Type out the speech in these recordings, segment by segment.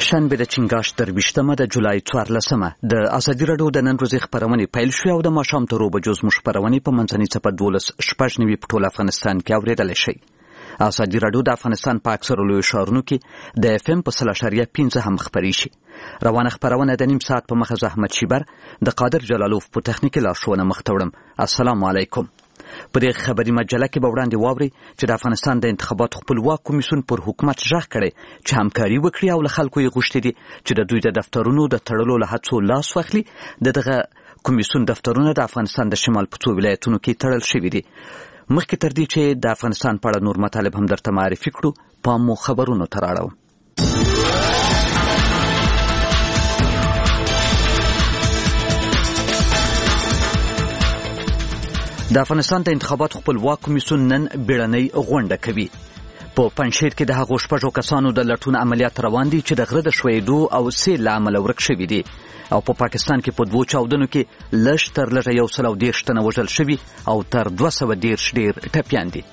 شنبه د چنګاش تر 20 د جولای 14 د ازادي راډیو د نن ورځې خبرونه پیل شوې او د ماښام تر 2 بجو زموږ خبرونه په منځنۍ څپه 12 په ټول افغانستان کې اوریدل شي. ازادي راډیو د افغانستان په اکثرو لویو ښارونو کې د FM په 0.5 هم خبري شي. روانه خبرونه د نیم ساعت په مخه زحمت شیبر د قادر جلالوف په تخنیکی لارښوونه مخ ته وړم. السلام علیکم. په دې خبري مجله کې به وړاندې واوري چې د افغانستان د انتخاباتو خپلواک کمیسیون پر حکومت ژغ کړي چې همکاري وکړي او له خلکو یې غوښتي دي چې د دوی د دفترونو د تړلو له هڅو لاس واخلي. دغه کمیسیون دفترونه د افغانستان د شمال په 2 ولایتونو کې تړل شوي دي. مخکې تر دې چې د افغانستان په اړه نور مطالب هم درته معرفي کړو، پام مو خبرونو ته راړو. د افغانستان د انتخاباتو خپلواک کمیسیون نن بیړنۍ غونډه کوي. په پنجشیر کې د هغو 6 کسانو د لټون عملیات روان دي چې د غره د ښویېدو او سیل له امله ورک شوي دي، او په پاکستان کې په 2 چاودنو کې لږ تر لږه 110 تنه وژل شوي او تر 210 ډېر ټپیان دي.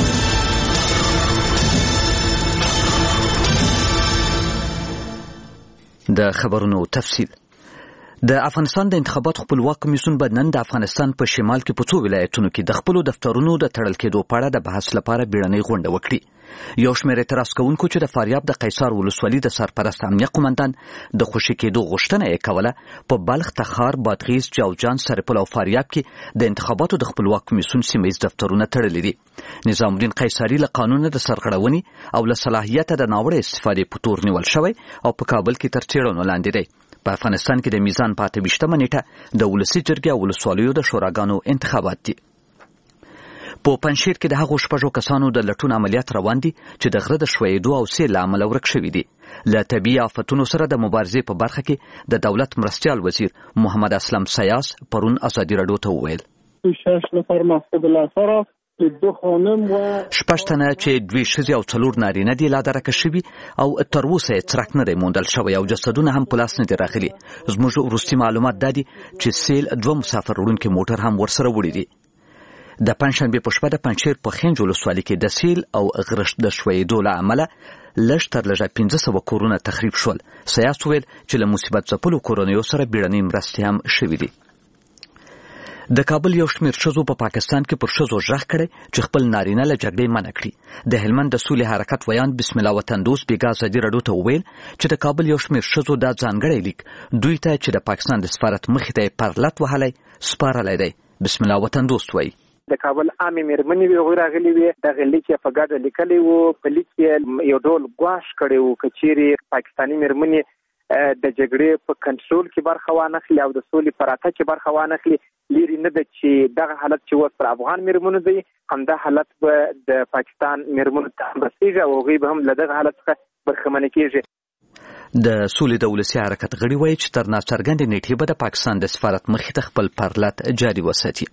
د خبرونو تفصیل. د افغانستان د انتخاباتو خپلواک کمیسیون به نن د افغانستان په شمال کې په 2 ولایتونو کې د خپلو دفترونو د تړل کېدو په اړه د بحث لپاره بیړنۍ غونډه وکړي. یو شمېر اعتراض کوونکو چې د فاریاب د قیصار ولسوالي د سرپرست امنیه قومندان د خوشي کېدو غوښتنه یې کوله، په بلخ، تخار، بادغیس، جوزجان، سرپل او فاریاب کې د انتخاباتو د خپلواک کمیسیون سیمهیز دفترونه تړلي دي. نظام الدین قیصري له قانونه د سرغړونې او له صلاحیته د ناوړه استفادې په تور نیول شوی او په کابل کې تر څېړنو لاندې دی. په افغانستان کې د میزان په 28 نیټه د ولسي جرګې او ولسوالیو د شوراګانو انتخابات دي. په پنجشیر کې د هغو 6 کسانو د لټون عملیات روان دي چې د غره د ښویېدو او سیل له امله ورک شوي دي. له طبیعي آفتونو سره د مبارزې په برخه کې د دولت مرستیال وزیر محمد اسلم سیاس پرون ازادي راډیو ته وویل: 6 تنه چې 2 ښځې او 4 نارینه دي لا درکه شوي او تر اوسه یې څرک نه دی موندل شوی او جسدونه هم په لاس نه دي راغلي. زموږ وروستي معلومات دا دي چې سیل 2 مسافر وړونکي موټر هم ورسره وړي دي. د پنجشنبې په شپه د پنجشیر په خنج ولسوالي کې د سیل او غرش د ښویېدو له امله لږ تر لږه 1500 کورونه تخریب شول. سیاس وویل چې له مصیبت ځپلو کورنیو سره بیړنۍ مرستې هم شوي دي. د کابل یو شمېر ښځو په پاکستان کې پر ښځو ژغ کړی چې خپل نارینه له جګړې منع کړي. د هلمند د سولې حرکت ویان بسم الله وطن دوست بیګا ازادي راډیو ته وویل چې د کابل یو شمېر ښځو دا ځانګړی لیک دوی ته چې د پاکستان د سفارت مخې ته یې پرلت وهلی سپارلی دی. بسم الله وطن دوست وایي: د کابل عامې مېرمنې وې راغلي وې، دغه لیک یې په ګډه لیکلی و. په لیک یې یو ډول ګواښ کړی و که چیرې پاکستاني مېرمنې د جګړې په کنټرول کې برخه وانخلي او د سولې په راتګ کې برخه وانخلي، لرې نه ده چې دغه حالت چې اوس پر افغان مېرمنو دی، همدا حالت به د پاکستان مېرمنو ته هم رسېږي او هغوی به هم له دغه حالت څخه برخمنې کېږي. د سولې د ولسي حرکت غړي وایي چې تر ناڅرګندې نیټې به د پاکستان د سفارت مخې ته خپل پرلت جاري وساتي.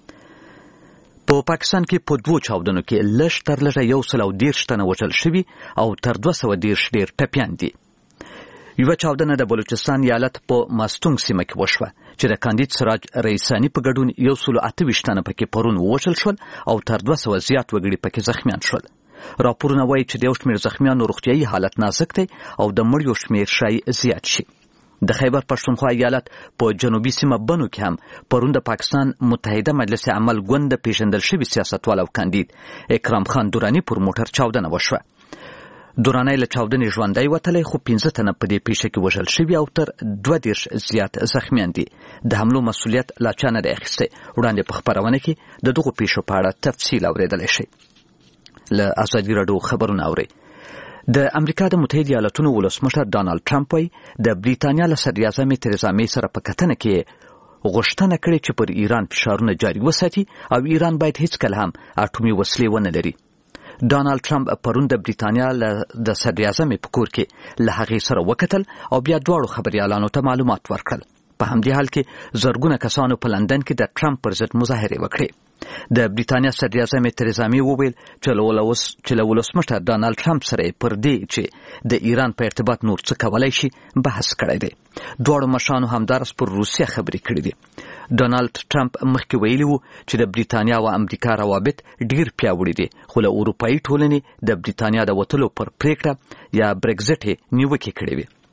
په پاکستان کې په 2 چاودنو کې لږ تر لږه 110 تنه وژل شوي او تر 210 ډېر ټپیان دي. یوه چاودنه د بلوچستان ایالت په ماستونګ سیمه کې وشوه چې د کاندید سراج رئیسانی په ګډون 128 تنه پکې پرون ووژل شول او تر 200 زیات وګړي پکې زخمیان شول. راپورونه وایي چې د یو شمېر زخمیانو روغتیایي حالت نازک دی او د مړیو شمېر شاید زیات شي. د خیبر پښتونخوا ایالت په جنوبي سیمه بنو کې هم پرون د پاکستان متحده مجلس عمل ګوند د پیژندل شوي سیاستوال او کاندید اکرام خان دورانی پر موټر چاودنه وشوه. دورانی له چاودنې ژوندی وتلی، خو 15 تنه په دې پیښه کې وژل شوي او تر 20 زیات زخمیان دي. د حملو مسؤلیت لا چا نه دی اخیستی. وړاندې په خپرونه کې د دغو پیښو په اړه تفصیل اورېدلی شئ. له ازادي راډیو خبرونه اورئ. د امریکا د متحده ایالتونو ولسمشر ډانالډ ټرمپ وایي د بریتانیا له صدراعظمې تریزا مې سره په کتنه کې غوښتنه کړې چې پر ایران فشارونه جاري وساتي او ایران باید هیڅکله هم اټومي وسلې ونه لري. ډانالډ ټرمپ پرون د بریتانیا د صدراعظمې په کور کې له هغې سره وکتل او بیا دواړو خبریالانو ته معلومات ورکړل. په همدې حال کې زرګونه کسانو په لندن کې د ټرمپ پر ضد مظاهرې وکړې. د بریتانیا صدراعظمې تریزا مې وویل چې له ولسمشر ډانالډ ټرمپ سره پر دې چې د ایران په ارتباط نور څه کولی شي بحث کړی دی. دواړو مشرانو همدارس پر روسیه خبرې کړې دي. ډانالډ ټرمپ مخکې ویلي و چې د بریتانیا او امریکا روابط ډیر پیاوړي دي، خو له اروپایي ټولنې د بریتانیا د وتلو پر پریکړه یا برګزټ نیوکې کړې وي.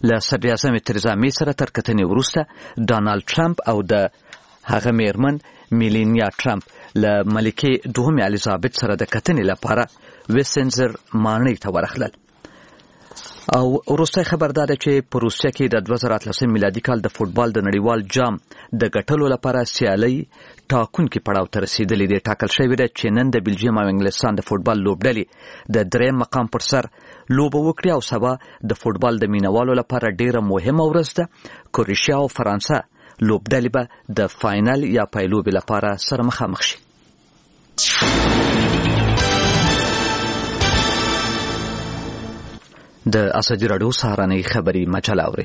له صدر اعظم تریزا می سره تر کتنې وروسته ډانالډ ټرمپ او د هغه میرمن میلینیا ټرمپ له ملکې دوهم الیزابت سره د کتنې لپاره ویسنزر ماڼۍ ته ورغلل. او وروستی خبر دا ده چې په روسیه کې د 2018 میلادي کال د فوټبال د نړیوال جام د ګټلو لپاره سیالۍ ټاکونکي پړاو ته رسیدلې دي. ټاکل شوې ده چې نن د بلجیم او انګلستان د فوټبال لوبډلې د دریم مقام پر سر لوبه وکړي او سبا د فوټبال د مینوالو لپاره ډیره مهمه ورځ ده. کروشیا او فرانسه لوبډلې به د فاینل یا پایلوبې لپاره سره مخامخ شي. د ازادي راډیو سهارنۍ خبري مجله اوري.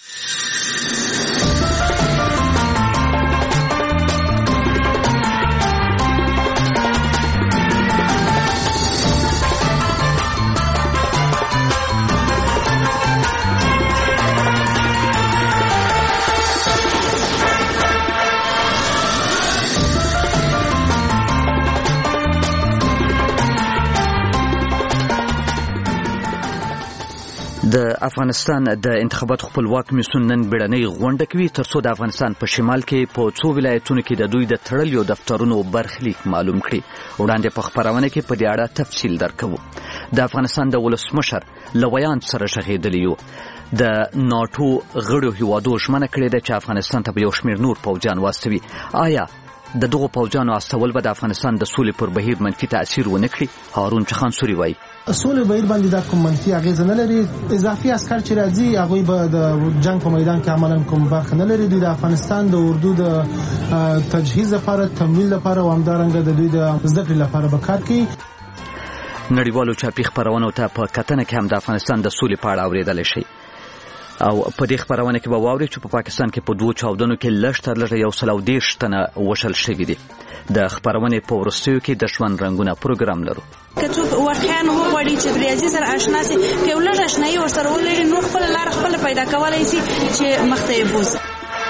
د افغانستان د انتخابات خپلواک کمیسیون نن بیړنۍ غونډه کوي ترڅو د افغانستان په شمال کې په څو ولایتونو کې د دوی د تړلیو دفترونو برخلیک معلوم کړي. وړاندې په خبرونه کې په دې اړه تفصیل درکوو. د افغانستان د ولسمشر لویان سره شغېدلی یو د ناټو غړو هیوادو ژمنه کړې ده چې افغانستان ته به یو شمېر نور پوځیان واستوي. آیا د دغو پوځیانو استول به د افغانستان د سولې پر بهیر منفي تاثیر ونه کړي؟ هارون چخانسوري وایي سولې بهیر باندې دا کوم منفي اغیز نه لري. اضافي عسكر چې راځي هغه به د جنگ په میدان کې عملاً کوم برخه نه لري. د افغانستان د اردو د تجهیز لپاره تمویل لپاره او همدارنګه د دوی د زده کړې لپاره به کار کوي. نړیوالو چاپي خبرونو ته په کتنه کې هم د افغانستان د سولې په اړه اورېدلی شي او په دې خبرونه کې به واوري چې په پاکستان کې په 2 چاودنو کې لږ تر لږه 130 تنه وشل شوي دي. د خبرونې په وروستیو کې د ژوند رنګونه پروګرام لرو. که څوک واقعا وغواړي چې د ریاضي سره آشنا شي، که یو لږ آشنایي ورسره ولري، نو خپله لاره خپله پیدا کولی شي چې مخته یې بوځي.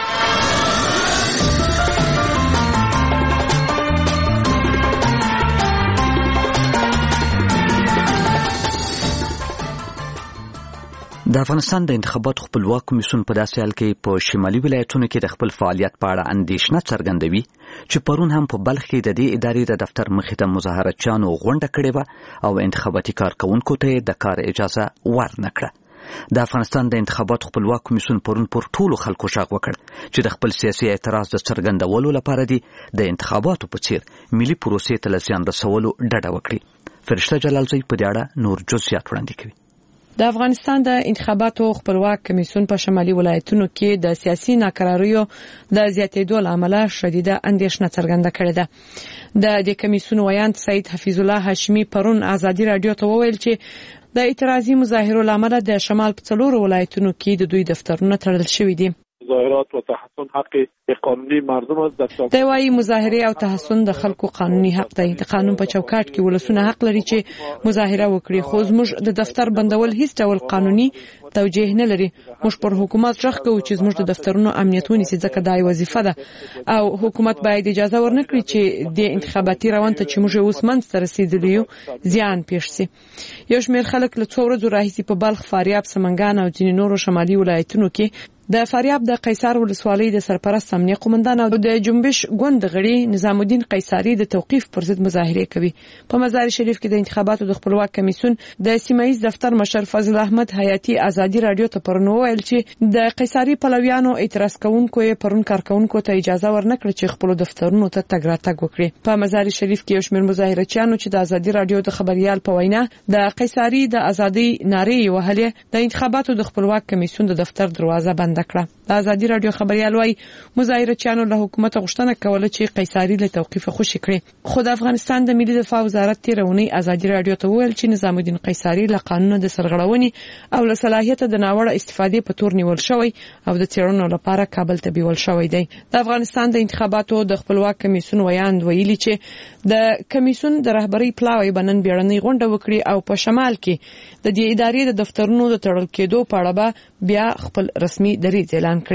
د افغانستان د انتخاباتو خپلواک کمیسیون په داسې حال کې په شمالي ولایتونو کې د خپل فعالیت په اړه اندېښنه څرګندوي چې پرون هم په بلخ کې د دې ادارې د دفتر مخې ته مظاهراتچیانو غونډه کړې وه او انتخاباتي کارکوونکو ته یې د کار اجازه ورنه کړه. د افغانستان د انتخاباتو خپلواک کمیسیون پرون پر ټولو خلکو غږ وکړ چې د خپل سیاسي اعتراض د څرګندولو لپاره دي د انتخاباتو په څیر ملي پروسې ته له زیان رسولو ډډه وکړي. فرشته جلالزی په دې اړه نور جزئیات وړاندې کوي. د افغانستان د انتخاباتو خپلواک کمیسیون په شمالي ولایتونو کې د سیاسي ناکراریو د زیاتېدو له امله شدیده اندېښنه څرګنده کړې ده. د دې کمیسیون ویاند سید حفیظ الله هاشمي پرون ازادي رادیو ته وویل چې د اعتراضي مظاهرو له امله د شمال په 4 ولایتونو کې د دوی دفترونه تړل شوي دي. مظاهرات و تحصن حق قانوني مردم است. د وايي مظاهره او تحصن د خلکو قانوني حق دی. د قانون په چوکاټ کې ولسونه حق لري چې مظاهره وکړي، خو زموږ د دفتر بندول هیڅ ډول قانوني توجیه نه لري. موږ پر حکومت ژغ کوو چې زموږ د دفترونو امنیت ونیسي، ځکه دا وظیفه ده او حکومت باید اجازه ورنکړي چې د انتخاباتي روان ته چې موږ اوس منځ ته رسیدلی یو زیان پیښ شي. یو شمېر خلک له 2 ورځو راهیسې په بلخ، فاریاب، سمنګان او ځینې نورو شمالي ولایتونو کې د فاریاب د قیصر ولسوالۍ د سرپرست امنیه قومندان او د جنبش ګوند غړي نظام الدین قیصری د توقیف پر ضد مظاهره کوي. په مزار شریف کې د انتخاباتو د خپلواک کمیسیون د سیمایي دفتر مشر فضل احمد حیاتی ازادي رادیو ته پرون ویل چې د قیصری پلویانو اعتراض کوونکو یې پرون کارکونکو ته اجازه ورنکړه چې خپل دفترونو ته تګ راتګ وکړي. په مزار شریف کې یو شمېر مظاهرچیانو چې د ازادي رادیو د خبريال په وینا د قیصری د ازادي نارې وهلې د انتخاباتو د خپلواک کمیسیون د دفتر دروازه بند کړه. د ازادي رادیو خبريال وايي مظاهرچیانو له حکومت غوښتنه کوله چې قیصری له توقیف خوشی کړي، خو د افغانستان د ملي دفاع وزارت تیرونی ازادي رادیو ته ویل چې نظام الدین قیصری له قانون د سرغړونې او له صلاحیت د ناوړه استفادې په تور نیول شوی او د تیرونو لپاره کابل ته بیول شوی دی. د افغانستان د انتخاباتو د خپلواک کمیسیون ویاند ویلي چې د کمیسیون د رهبری پلاوی بنن بیړنۍ غونډه وکړي او په شمال کې د دې ادارې د دفترونو د تړل کېدو په اړه بیا خپل رسمي دریځ اعلان کړي.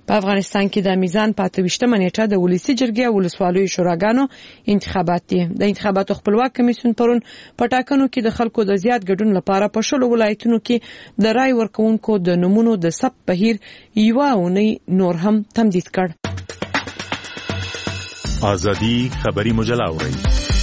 په افغانستان کې د میزان 28مه نیټه د ولسی جرګې او ولسوالیو شوراګانو انتخابات دي. د انتخاباتو خپلواک کمیسیون پرون په ټاکنو کې د خلکو د زیات ګډون لپاره په شلو ولایتونو کې د رای ورکونکو د نمونو د ثبت بهیر یوه اونۍ نور هم تمدید کړ. ازادي خبري مجله اوري.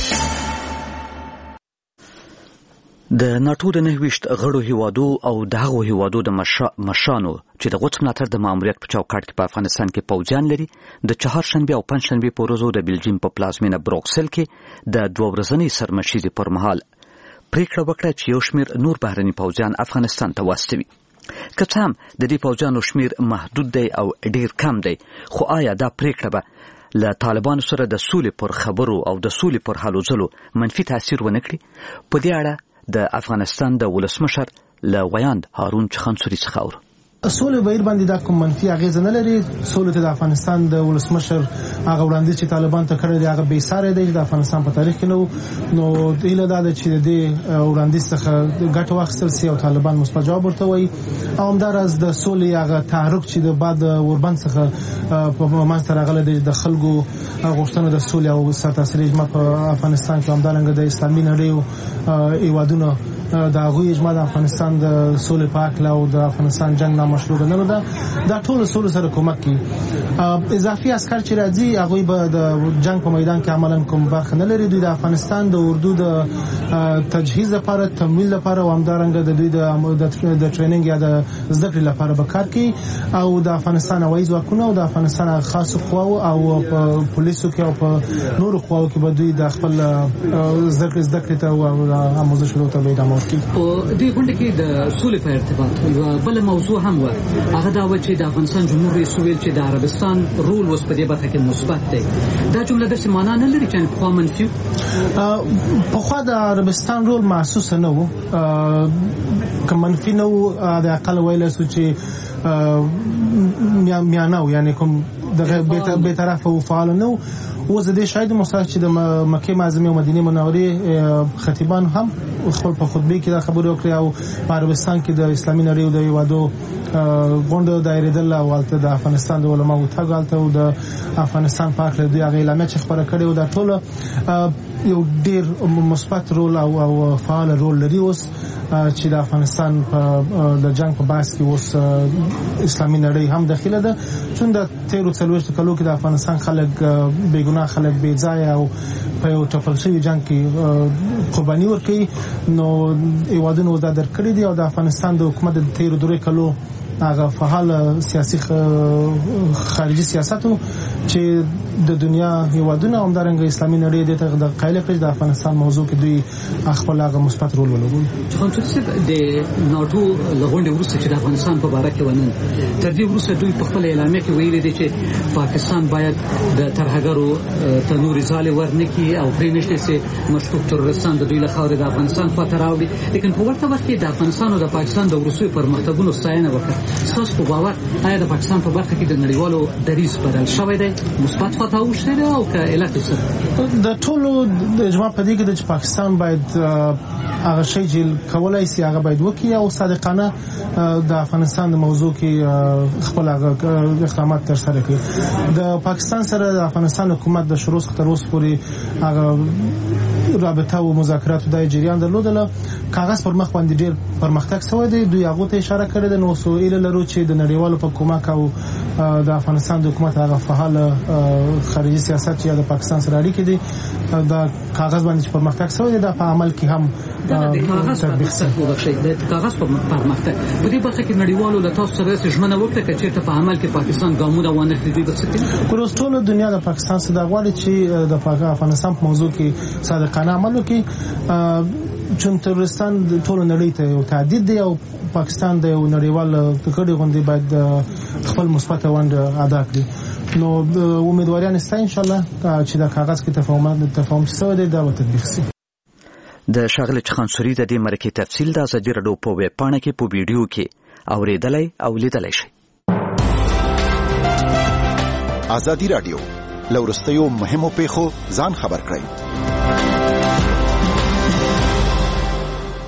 د ناتو د 29 غړو هیوادو او د هغو هیوادو د مشانو چې د غوڅ ملاتړ د ماموریت په چوکاټ کې په افغانستان کې پوځیان لري د چهارشنبه او پنځشنبه په ورځو د بلجیم په پلازمینه بروکسل کې د 2 ورځنۍ سرمشیزې پر مهال پریکړه وکړه چې یو شمېر نور بهرني پوځیان افغانستان ته واستوي. که څه هم د دې پوځیانو شمېر محدود دی او ډیر کم دی، خو آیا دا پریکړه به له طالبانو سره د سولې پر خبرو او د سولې پر هلو ځلو منفي تاثیر ونه کړي؟ په دې اړه د افغانستان د ولسمشر له ویاند هارون چخانسوري څخه اورو. سولې بهیر باندې دا کوم منفي اغیز نه لري. سولې ته د افغانستان د ولسمشر هغه وړاندیز چې طالبان ته کړی دی هغه بې ساري دی. د افغانستان په تاریخ کې نو ایله دا چې د دې وړاندیز څخه ګټه واخیستل سي او طالبان مثبت جواب ورته وایي او همداراز د سولې هغه تحرک چې د بعد اوربند څخه په منځ ته راغلی دی د خلکو غوښتنه د سولې او سرتاسري اجماع په افغانستان کې همدارنګه د اسلامي نړۍ هیوادونو د هغوی اجماع د افغانستان د سولې په هکله او د افغانستان جنګ نامشروع نه ده. دا ټول سولې سره کومک کوي. اضافي عسکر چې راځي هغوی به د جنګ په میدان کې عملاً کوم برخه نه لري. دوی د افغانستان د اردو د تجهیز لپاره، تمویل لپاره او همدارنګه د دوی د ټریننګ یا د زده کړې لپاره به کار کوي او د افغانستان هوایي ځواکونه او د افغانستان خاص قواو او په پولیسو کې او په نورو قواو کې به دوی د خپل زده کړې ته او آموزشونو ته به ادامه په دې غونډه کې د سولې په ارتباط یو بل موضوع هم و، هغه دا و چې د افغانستان جمهور رئیس ویل چې د عربستان رول اوس په دې برخه کې مثبت دی. دا جمله د څه معنا نه لري چې په منفي پخوا د عربستان رول محسوس نه و، که منفي نه و د اقل ویل سو چې میانو یعنی کوم دغه به طرف او فعال نه و. اوس د دې شاهد مصالح چې د مکه معظمه او مدینه منورې خطیبان هم خپل په خطبه کې دا خبرې وکړې او په عربستان کې د اسلامي نړۍ د هیوادو غونډه دایره دل او د افغانستان د علماو تګالته او د افغانستان په اړه د اعلامیه چې خبره کړې او دا ټول یو ډیر مثبت رول او فعال رول لري اوس چې د افغانستان د جنگ په بحث کې اوس اسلامي نړۍ هم داخله ده. چون د 13 کلو کې د افغانستان خلک بیګناه خلک بې ځای او په یو ټپل شوي جنگ کې قرباني ورکوي، نو هیوادونه دا درکړي دي او د افغانستان د حکومت د 13 کلو هغه فعال سیاسي خارجي سیاستو چې د دنیا هیوادونه همدارنګه اسلامي نړۍ د قایل کړي د افغانستان موضوع کې دوی خپل هغه مثبت رول ولوبوي. چې د ناتو لغونډې وروسته چې د افغانستان په اړه کې ونن تر دې وروسته دوی په خپل اعلامیه کې ویلي دي چې پاکستان باید د ترهګرو تنوري ځاله ورنکي او پرېنشته سي مشکوک ترورستان د دوی له خاورې د افغانستان خواته راوړي. لیکن په ورته وخت کې د افغانستان او د پاکستان د وروستي پرمختګونو ستاینه وکړه. تاسو په باور آیا د پاکستان په برخه کې د نړیوالو دریځ بدل شوی دی؟ مثبت خواته اوښتې ده او که علت څه؟ د ټولو د اجماع په دې کې چې پاکستان باید هغه شی چې کولای شي هغه باید وکړي او صادقانه د افغانستان د موضوع کې خپل اقدامات تر سره کړي. د پاکستان سره د افغانستان حکومت د شروع څخه تر اوسه پورې هغه رابطه او مذاکرات د جریان درلودله. کاغذ پر مخ باندې ډیر پرمختګ شوی دی. دوی هغه ته اشاره کړې ده نو سویل لرو چې د نړیوالو په کومک او د افغانستان د حکومت هغه فعال خارجي سیاست یا د پاکستان سره اړیکې دي د کاغذ باندې پرمختګ شوی دی. د په عمل کې هم د کاغذ پرمختګ په دې برخه کې نړیوالو له تاسو سره ژمنه وکړه چې په عمل کې پاکستان ګامونه وانه خېږي. د څه کوم ټول دنیا د پاکستان سره غواړي چې د افغانستان په موضوع کې صادقانه عمل وکړي. چون ترورستان ټول نړۍ ته یو تهدید دی او پاکستان د یو نړیوال تکړه غونډې باید خپل مثبت ونډه ادا کړي. نو امیدواران است ان شاء الله چې د کاغذ کې تفاهم شوی دی دا تطبیق شي. د شاغله چخانسوري د دې مرکې تفصیل د ازادي رادیو په ویب پاڼه کې په ویډیو کې اوریدلای او لیدلای شئ. ازادي رادیو لورستیو مهمو پیښو ځان خبر کړئ.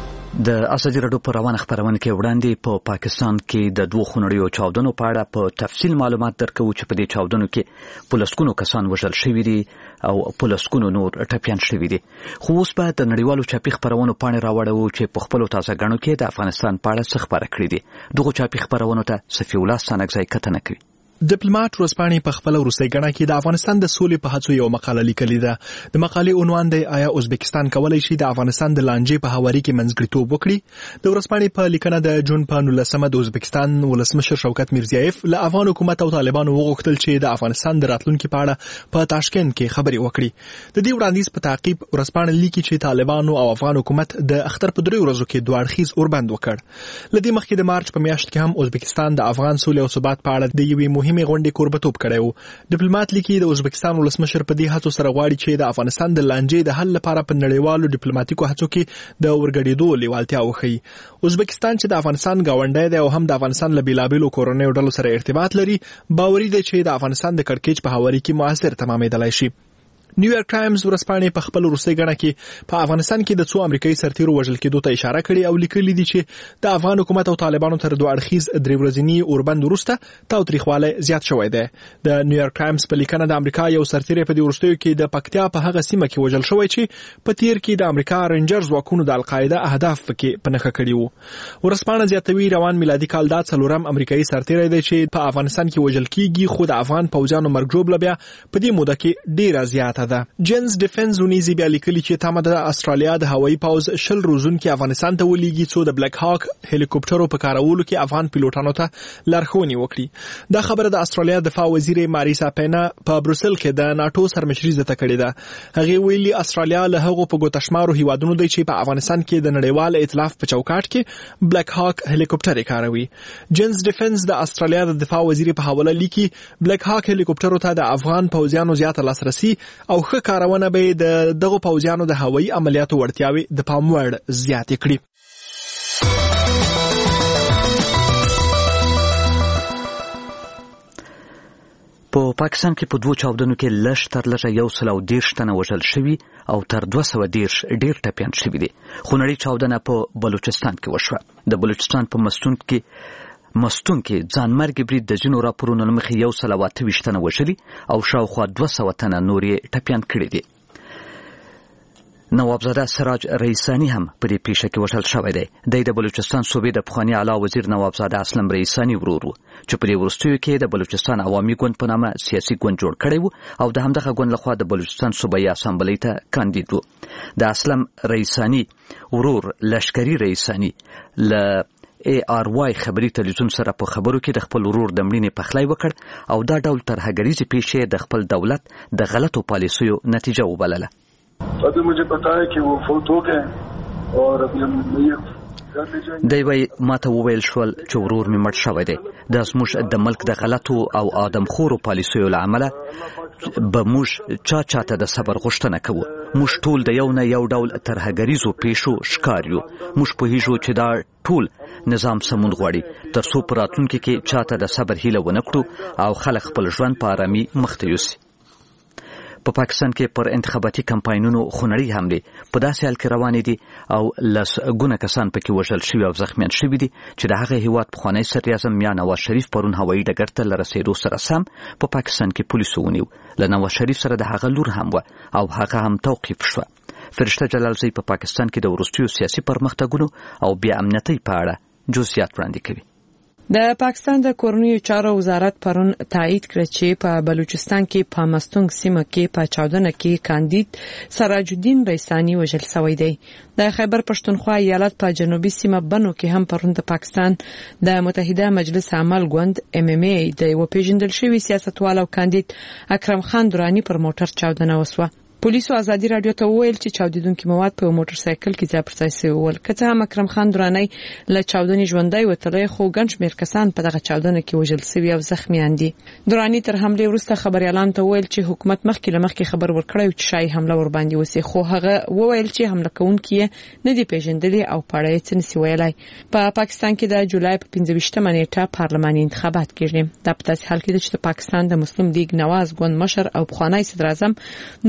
د ازادي راډیو په روانه خبرونه کې وړاندې په پاکستان کې د دوه خونړیو چاودنو په اړه په تفصیل معلومات درکوو چې په دې چاودنو کې پولیسونو کسان وژل شوي دي او پولیسونو نور ټپیان شوي دي. خو اوس به د نړیوالو چاپي خبرونو پاڼې راوړو چې په خپل تازه غنو کې د افغانستان په اړه څه خبره کړې دي. دغه چاپي خبرونو ته صفي الله سانګزای کتنه کوي. ډیپلوماټ ورځپاڼې په خپل وروستۍ غڼه کې د افغانستان د سولې په هڅو یو مقاله لیکلې ده. د مقالې عنوان دی آیا ازبکستان کولای شي د افغانستان د لانجې په هواري کې منځګړیتوب وکړي. د ورځپاڼې په لیکنه د جون په 19 د ازبکستان ولسمشر شوکت میرزیایف له افغان حکومت او طالبانو وغوښتل چې د افغانستان د راتلونکو په اړه په تاشکند کې خبرې وکړي. د دې وړاندیز په تعقیب ورځپاڼه لیکي چې طالبانو او افغان حکومت د اختر په 3 ورځو کې دوه اړخیز اوربند وکړ. لدې مخکې د مارچ په میاشت کې هم ازبکستان د افغان سولې او ثبات په اړه د یوې مهمه غونډې کوربه کړو. ډیپلوماټ لیکي د ازبکستان ولسمشر په دې هڅو سره غواړي چې د افغانستان د لانجې د حل لپاره په نړیوالو ډیپلوماټیکو هڅو کې د ورګډېدو لیوالتیا وښيي. ازبکستان چې د افغانستان گاونډی دی او هم د افغانستان له بیلابیلو کورنیو ډلو سره ارتباط لري، باوري دی چې د افغانستان د کړکېچ په هواري کې موثر تمامېدلای شي. نیویارک ټایمز ورځپاڼې په خپل وروستۍ غڼه کې په افغانستان کې د څو امریکایي سرتیرو وژل کېدو ته اشاره کړې او لیکلي دي چې د افغان حکومت او طالبانو تر دوه اړخیز 3 ورځنی اوربند وروسته تاوتریخوالی زیات شوی دی. د نیویارک ټایمز په لیکنه د امریکا یو سرتیر په دې وروستیو کې د پکتیا په هغه سیمه کې وژل شوی چې په تیر کې د امریکا رینجرز واکونو د القاعده اهداف کې په نښه کړي وو. ورځپاڼه زیاتوي روان میلادي کال دا 4 امریکایي سرتیر دی چې په افغانستان کې وژل کیږي، خو د افغان پوځیانو مرګ ژوبله بیا په دې موده کې ډیره زیاته ده. جنز ډیفنس ونیزي بیا لیکلي چې تمه د استرالیا د هوایي پوز 20 روزونکي افغانستان ته ولېږي څو د بلیک هاک هلیکوپټرو په کارولو کې افغان پیلوټانو ته لارښوونې وکړي. دا خبره د استرالیا دفاع وزیر ماریسا پینا په بروسل کې د ناتو سرمشري زده کړې ده. هغه ویلي استرالیا له هغو په ګوتشمارو هیوادونو دی چې په افغانستان کې د نړیوال ائتلاف په چوکاټ کې بلیک هاک هلیکوپټر کاروي. جنز ډیفنس د استرالیا د دفاع وزیر په حواله لیکي بلیک هاک هلیکوپټرو ته د افغان پوځیانو زیاته لاسرسي او ښه کارونه به د دغه پوځیانو د هوایي عملیاتو وړتیاوي د پام وړ زیاتې کړي. په پاکستان کې په 2 چاودنو کې لږ تر لږه 130 تنه وژل شوي او تر 210 ډیر ټپیان شوي دي. خونړۍ چاودنه په بلوچستان کې وشوه. د بلوچستان په مستون کې ځانمرګي برید د جنو راپورونو مخې 128 تنه وژلي او شاوخوا 200 تنه نورې ټپیان کړي دي. نوابزاده سراج رئیسانی هم په دې پیښه کې وژل شوی دی. د بلوچستان صوبې د پخوانی اعلی وزیر نوابزاده اسلم رئیسانی ورور و چې په دې وروستیو کې د بلوچستان عوامي ګوند په نامه سیاسي ګوند جوړ کړی و او د همدغه ګوند لخوا د بلوچستان صوبایي اسامبلۍ ته کاندید و. د اسلم رئیسانی ورور لشکري رئیسانی له ARY خبري تلویزیون سره په خبرو کې د خپل ورور د مړینې پخلی وکړ او دا ډول ترهګریزې پیښې د خپل دولت د غلطو پالیسیو نتیجه وبلله. अभी मुझे पता है कि वो फौत हो गए और अभी हम دی وای ماته وویل شول چې ورور مې مړ شوی دی. دا زموږ د ملک د غلطو او آدمخورو پالیسیو له امله به موږ چاته د صبر غوښتنه کوو. موږ ټول د یو نه یو ډول ترهګریزو پیښو ښکار یو. موږ پوهیږو چې دا ټول نظام سمون غواړي تر څو په راتلونکي کې چاته د صبر هیله ونه کړو او خلک خپل ژوند په آرامي مخته یوسي. په پاکستان کې پر انتخاباتي کمپاینونو خونړۍ حملې په داسې حال کې روانې دي او لسګونه کسان پکې وژل شوي او زخمیان شوي دي چې د هغه هیواد پخوانی صدر اعظم میاں نواز شریف پرون هوایي ډګر ته له رسېدو سره سم په پاکستان کې پولیسو ونیو. له نواز شریف سره د هغه لور هم وه او هغه هم توقیف شوه. فرشته جلالزی په پاکستان کې د وروستیو سیاسي پرمختګونو او بیا امنیتۍ په اړه جزئیات وړاندې کوي. د پاکستان د کورنیو چارو وزارت پرون تایید کړ چې په بلوچستان کې په مستونګ سیمه کې په چاودنه کې کاندید سراج الدین رئیسانی وژل شوی دی. د خیبر پښتونخوا ایالت په جنوبي سیمه بنو کې هم پرون د پاکستان د متحده مجلس عمل ګوند MMA د یو پیژندل شوی سیاستوال او کاندید اکرم خان درانی پر موټر چاودنه وسوه. پولیسو ازادي رادیو ته وویل چې چاودیدونکو مواد په موټر سایکل کې ځای پر ځای شوي ول. که څه هم اکرم خان درانی له چاودنې ژوندی وتلی خو ګڼ شمېر کسان په دغه چاودنه کې وژل شوي او زخمیان دي. درانی تر حملې وروسته خبريالانو ته وویل چې حکومت مخکې خبر ورکړی چې شای حمله ور باندې وسی، خو هغه وویل چې حمله کوونکي نه دي پیژندلي او په اړه یې نسی ویلای. په پاکستان کې د جولای په 15مه نیټه پارلماني انتخابات کېږي. دا په داسې حال کې چې د پاکستان د مسلم لیگ نواز ګوند مشر او پخوانی صدر اعظم نواز شریف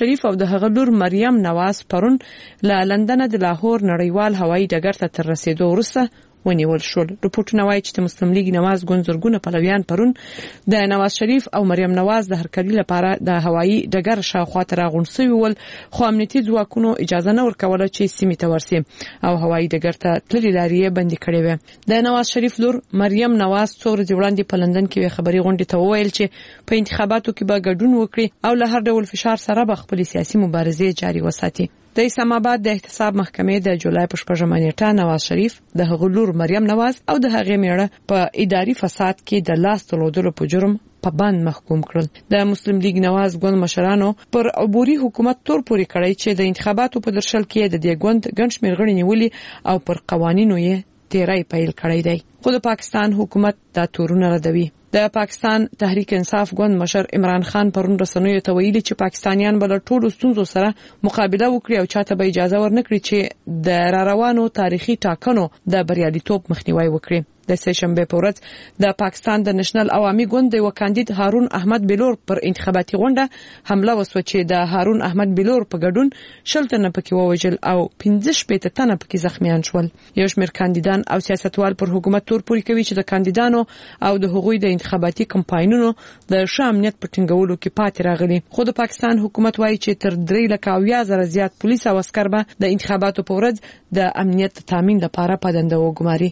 شریف او د هغه لور مریم نواز پرون له لندن د لاهور نړیوال هوایي ډګر ته تر رسیدو وروسته ونیول شول. رپورټونه وايي چې د مسلم لیگ نواز ګوند زرګونه پلویان پرون د نواز شریف او مریم نواز د هرکلي لپاره د هوایي ډګر شاوخوا ته راغونډ شوي ول، خو امنیتي ځواکونو اجازه نه ورکوله چې سیمې ته ورسي او هوایي ډګر ته تللې لارې بندي کړې وې. د نواز شریف لور مریم نواز څو ورځې وړاندې په لندن کې خبري غونډې ته وویل چې په انتخاباتو کې به ګډون وکړي او له هر ډول فشار سره به خپل سیاسي مبارزې جاري وساتي. د اسلام آباد د احتساب محکمې د جولای په 8 نیټه نواز شریف د هغه لور مریم نواز او د هغې میړه په اداري فساد کې د لاس تلودلو په جرم په بند محکوم کړل. د مسلم لیگ نواز ګوند مشرانو پر عبوري حکومت تور پوري کړی چې د انتخاباتو په درشل کې د دې ګوند ګڼ شمېر غړي نیولي او پر قوانینو یې تیرای پیل کړی دی. خو د پاکستان حکومت دا تورونه ردوي. د پاکستان تحریک انصاف ګوند مشر عمران خان پرون رسنیو ته ویلي چې پاکستانیان به له ټولو ستونزو سره مقابله وکړي او چاته به اجازه ورنکړي چې د راروانو تاریخي ټاکنو د بریالیتوب مخنیوي وکړي. د سهشنبه په ورځ د پاکستان د نېشنل عوامي ګوند د وکاندید هارون احمد بلور پر انتخاباتي غونډه حمله وسو چې د هارون احمد بلور په ګډون 10 تنه پکې ووجل او 15 تنه پکې زخمیان شول. یو شمېر کاندیدان او سیاستوال پر حکومت تور پوري کوي چې د کاندیدانو او د حقوقي د انتخاباتي کمپاینونو د شامنیت په ټینګولو کې پاتې راغلي. خو د پاکستان حکومت وایي چې تر 3,000 زیات پولیس او عسكر به د انتخاباتو په ورځ د امنیت تامین لپاره پابند وګماري.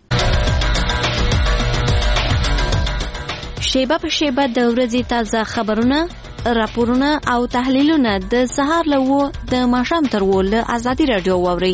شیبه په شیبه د ورځې تازه خبرونه، راپورونه او تحلیلونه د سهار له د ماښام تر له آزادي رادیو واوري.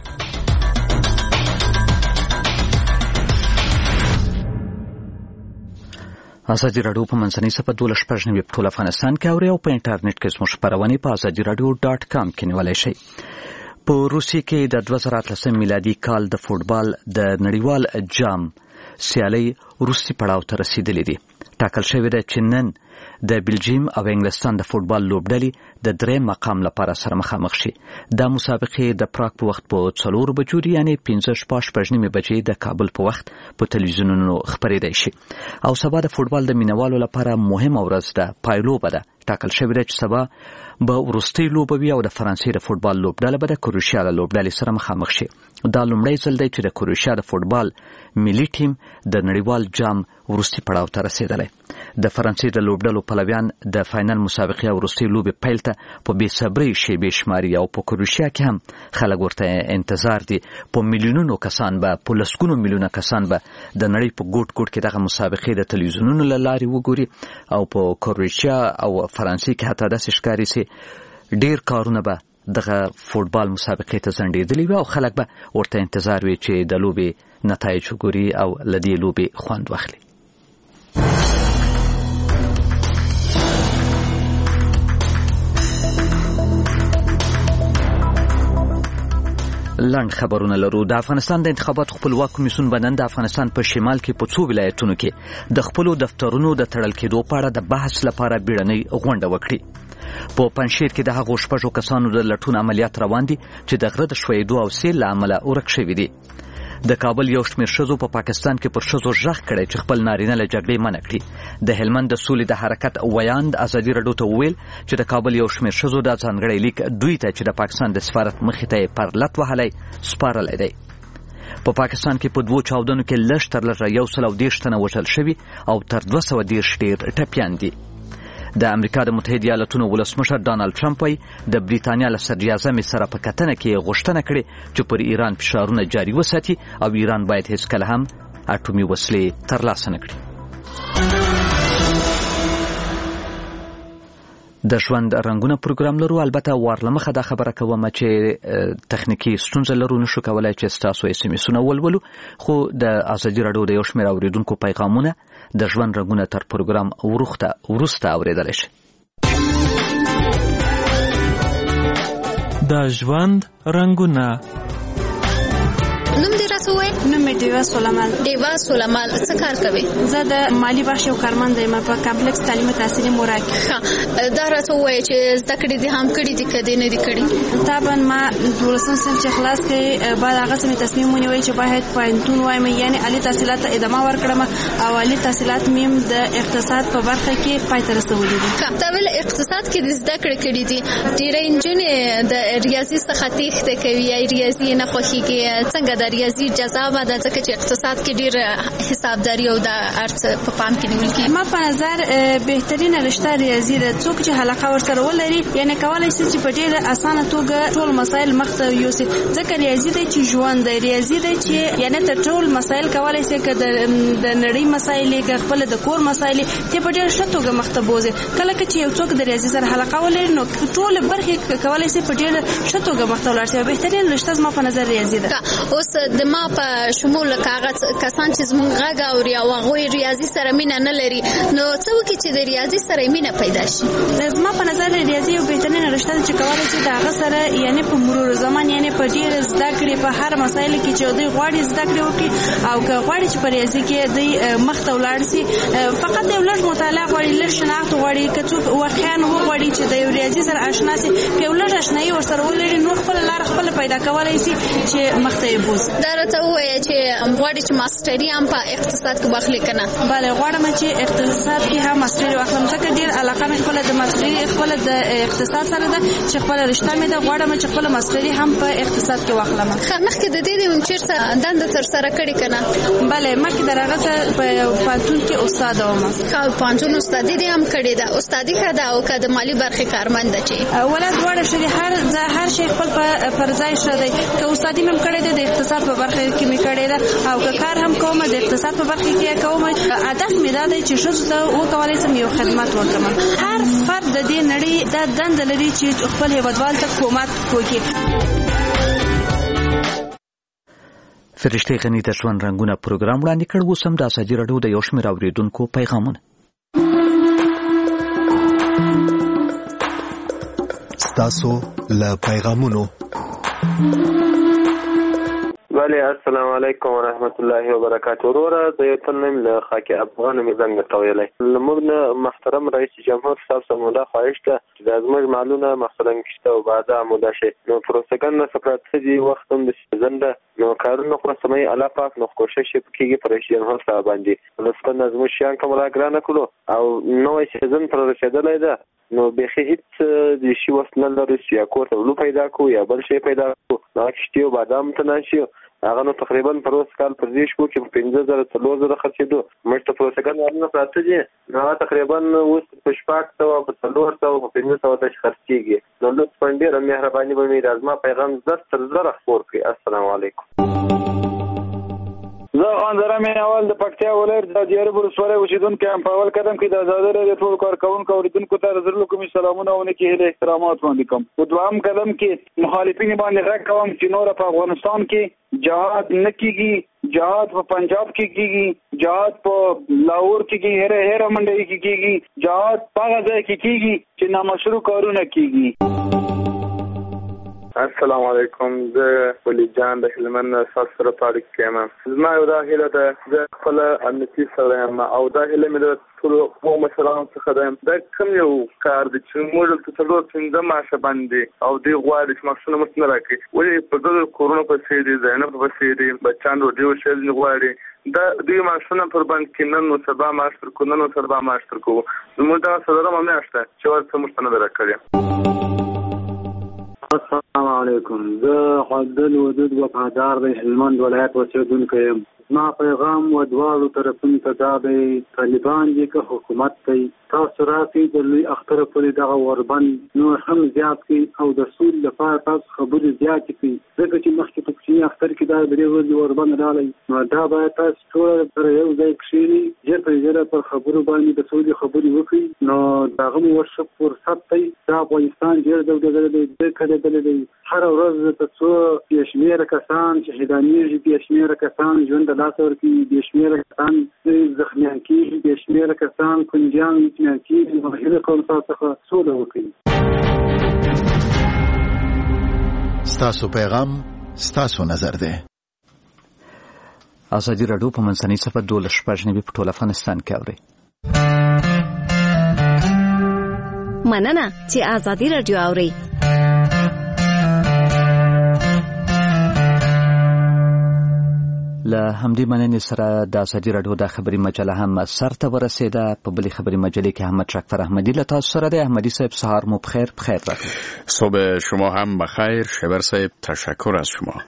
آزادي رادیو په منځنۍ صفحه 12 په ټول افغانستان کې اوري او په انټرنیټ کې زموږ خبرونه په azadiiradio.com کې نیولای شئ. په روسیې کې د 2018 میلادي کال د فوټبال د نړیوال جام سیالي روسي پړاو ته رسیدلې دي. ټاکل شوی دی چې نن د بلجیم او انګلستان د فوټبال لوبډلې د 3 مقام لپاره سره مخامخ شي. دا مسابقې د پراګ په وخت په 4 بجو یعنی 15:15 بجې د کابل په وخت په تلویزیونونو خبرېدای شي. او سبا د فوټبال د مینوالو لپاره مهمه ورځ ده، پایلوبه ده. ټاکل شوی دی چې سبا به وروستۍ لوبه وي او د فرانسې د فوټبال لوبډله به د کروشیا له لوبډلې سره مخامخ شي. دا لومړی ځل دی چې د کروشیا د فوټبال ملي ټیم د نړیوال جام وروستي پړاو ته رسیدلی. د فرانسې د لوبډلو پلویان د فاینل مسابقې او وروستۍ لوبې پیل ته په بې صبرۍ شیبې شماري او په کروشیا کې هم خلک ورته انتظار دي. په میلیونونو کسان به په لسګونو میلیونه کسان به د نړۍ په ګوټ ګوټ کې دغه مسابقې د تلویزیونونو له لارې وګوري او په کروشیا او فرانسې کې حتی داسې ښکاري چې ډیر کارونه به دغه فوټبال مسابقې ته ځنډېدلي وي او خلک به ورته انتظار وي چې د لوبې نتایج وګوري او له دې لوبې خوند واخلي. لاند خبرونه لرو. د افغانستان د انتخاباتو خپلواک کمیسیون بنن د افغانستان په شمال کې په 2 ولایتونو کې د خپل دفترونو د تړل کېدو په اړه د بحث لپاره بیړنۍ غونډه وکړي. په پنځشیر کې د هغو 6 کسانو د لټون عملیات روان دي چې د غره د ښویېدو او سیل له امله ورک شوي دي. د کابل یو شمېر ښځو په پاکستان کې پر ښځو غږ کړی چې خپل نارینه له جګړې منع کړي. د هلمند د سولې د حرکت ویاند ازادي راډیو ته وویل چې د کابل یو شمېر ښځو دا ځانګړی لیک دوی ته چې د پاکستان د سفارت مخې ته یې پر لت وهلی سپارلی دی. په پاکستان کې په 2 چاودنو کې لږ تر لږه 130 تنه وژل شوي او تر 230 ډېر ټپیان دي. د امریکا د متحده ایالاتونو ولسمشر ډانلډ ټرمپ وايي د بریتانیا له صدراعظم سره په کتنه کې غوښتنه کړې چې پر ایران فشارونه جاري وساتي او ایران باید هیڅکله هم اټومي وسلې ترلاسه نه کړي. د ژوند رنګونه پروګرام لرو. البته وارلمخه دا خبره کوم چې تخنیکی ستونزه لرو، نشو کولای چې تاسو اس ام اسونه ولولو، خو د ازادي راډیو د یو شمېر اوریدونکو پیغامونه د ژوند رنګونه تر پروګرام وروسته اوریدل شي. د ژوند رنګونه نوم دې راته ووایه. نوم مې ډیوا سولمال. ډیوا سولمال څه کار کوي؟ زه د مالی بخش یو کارمند یم په کمپلیکس تعلیم تحصیلي مورا کې. دا راته ووایه چې زده کړې دې هم کړي دي که دې نه دي کړي؟ طبعا ما 12 صنف چې خلاص کړی بعد هغه څه مې تصمیم ونیوی چې باید پوهنتون وایم، یعنی عالی تحصیلات ته ادامه ورکړم او عالی تحصیلات مې د اقتصاد په برخه کې پای ته رسولي دي. دا ول اقتصاد کې د زده کړې کړي دي. ډېرې نجونې د ریاضي څخه تېښته کوي یا ریاضي نه خوښېږي. څنګه د ریاضي جذابه ده ځکه چې اقتصاد کې ډېر حسابداري او د ارڅ په پام کې نیول کېږي؟ ما په نظر بهترینه رشته ریاضي ده. څوک چې حلقه ورسره ولري یعنی کولی شي چې په ډېره اسانه توګه ټول مسایل مخته یوسي، ځکه ریاضي دی چې ژوند دی، ریاضي دی چې یعنی ته ټول مسایل کولی شي که د نړۍ مسایل که خپل د کور مسایل ته په ډېره ښه توګه مخته بوځي. کله چې یو څوک د ریاضي سره حلقه ولري نو ټول برخې کولی شي په ډېره ښه توګه مخته ولاړ شي. بهترین رشته زما په نظر ریاضي ده. اوس د ما په شمول کاغذ کسان چې زموږ غږ اوري او هغوی ریاضي سره مینه نه لري نو څه وکړي چې د ریاضي سره مینه پیدا شي؟ زما په نظر ریاضي یو بهترین رشته ده چې کولی شي د هغه سره یعنی په مرور زمان یعنی په ډېر زده کړې په هر مسایلو کې چې دوی غواړي زده کړې وکړي او که غواړي چې په ریاضي کې دوی مخته ولاړ شي. فقط یو لږ مطالعه غواړي، لږ شناخت غواړي. که څوک واقعا وغواړي چې د یو ریاضي سره اشنا شي، که یو لږ اشنایي ورسره ولري نو خپله لاره خپله پیدا کولی شي چې مخته یې بوځي. دا راته ووایه چې غواړي چې ماسټري هم په اقتصاد کې واخلي که نه؟ بله غواړم چې اقتصاد کې هم ماسټري واخلم، ځکه ډېر علاقه مې خپله د ماسټري خپله د اقتصاد سره ده چې خپله رشته مې ده. غواړم چې خپله ماسټري هم په اقتصاد کې واخلم. مخکې د دې د چېرته دنده ترسره کړې که نه؟ بله مخکې د هغه څه په پوهنتون کې استاده وم. پوهنتون استادي دې هم کړې ده. استادي ښه ده او که د مالي برخې کارمند ده چې ولا دواړه ښه دي. هر شی خپل پر ځای ښه دی. که استادي مې هم کړې ده د اقتصاد په برخه کې مې کړې ده او که کار هم کوم د اقتصاد په برخه کې کوم. هدف مې دا دی چې ښځو ته وکولی شم یو خدمت وکړم. هر فرد د دې نړۍ دا دنده لري چې خپل هېوادوال ته کومک وکړي. فرشته غنی د ژوند رنگونه پروګرام وړاندې کړ. اوس هم د ازادي راډیو د یو شمېر اورېدونکو پیغامونه. ستاسو له پیغامونو. بله السلام علیکم ورحمت الله وبرکاته. وروره د یو تن نیم له خاک افغان مې زنګ درته ویلی. زموږ نه محترم رئیس جمهور صاحب څخه دا خواهش ده چې دا زموږ مالونه مثلا کشته او بعده عموده شي نو پروسګن نه سپرات دي وخت هم د سیزن ده نو کارونه خو سمې الله پاک نو کوشش کیږي پر رئیس جمهور صاحب باندې لسکن زموږ شیان کوم لا ګرانه کړو او نوې سیزن پر رسیدلای ده نو به هیڅ د شی وسنل لري چې اکور ته لو پیدا کو یا بل شي پیدا کو نو کشتیو بادام تناشي هغه نو تقریبا پر اوس کال پر دې شو کې 15000 خرڅېدو مشته پروسګن ورنه پراته دي نو تقریبا اوس په شپږ سو په 300 په 500 د خرڅيږي نو لږ پندې مهرباني به مې رازما پیغام زر خبر کړئ. السلام علیکم. زه خاندره مې اول د پکتیا ولایت د دیار ولسوالۍ اوسیدونکی یم. په اول قدم کې د ازادۍ راډیو ټول کارکوونکو اوریدونکو ته زړه کوم سلامونه او نیکې هیلې احترامات وړاندې کوم. په دویم قدم کې مخالفین باندې غږ کوم چې نور په افغانستان کې جهاد نه کیږي، جهاد په پنجاب کې کیږي، جهاد په لاهور کې کیږي، هره منډي کې کیږي، جهاد په هغه ځای کې کیږي چې نامشروع کارونه کیږي. السلام علیکم. زه ولی جان د هلمند سره تعلق کوم. زما یو دا هیله ده زه خپل امنیتي سره یم او دا هیله مې د ټول قوم سلام څخه ده. دا کوم یو کار دی چې موږ ته څلور څنګه ماشه باندې او دی غواړي چې مخصوص مت نه راکړي ولې په دغه کورونا په سي دي زینب په سي دي بچان ورډیو شل غواړي دا دوی ماشونه پر باندې کینن نو سبا ماشتر کو نو سبا ماشتر کو موږ دا سره مې نشته چې ورته مستند راکړي. السلام علیکم. زه عبدل ودود وفادار د هلمند ولایت اوسیدونکی یم. زما پیغام و دواړو طرفونو ته دا دی طالبان دي که حکومت کوي تاسو راسئ د لوی اختر پورې دغه وربند نور هم زیات کړئ او د سولې لپاره تاسو خبرې زیاتې کړئ ځکه چې مخکې په کوچني اختر کې دا درې ورځې وربند راغلی نو دا باید تاسو ټول سره یو ځای کښېنئ ژر تر ژره پر خبرو باندې د سولې خبرې وکړئ نو د هغه مو ورشه فرصت دی. دا افغانستان ډېر ډول دی دی هره ورځ ته څو بې شمېره کسان شهیدانېږي، بې شمېره کسان ژوند د لاسه ورکوي، بې شمېره کسان زخمیان کېږي، بې شمېره کسان کونجیان اطمینان کېږي. نو هیله کوم تاسو څخه سوله وکړي. ستاسو پیغام ستاسو نظر دی. ازادي راډیو په منځنۍ صفحه 12 په ټول افغانستان کې اوري. مننه چې ازادي راډیو اوري. له همدې مننې سره د ازادي راډیو د خبري مجله هم سرته ورسېده. په بلې خبري مجلې کې احمد شکفر احمدی له تاسو سره دی. احمدی صاحب سهار مو بخیر. بخیر راغلی. صبح شما هم بخیر. شبر صاحب تشکر از شما.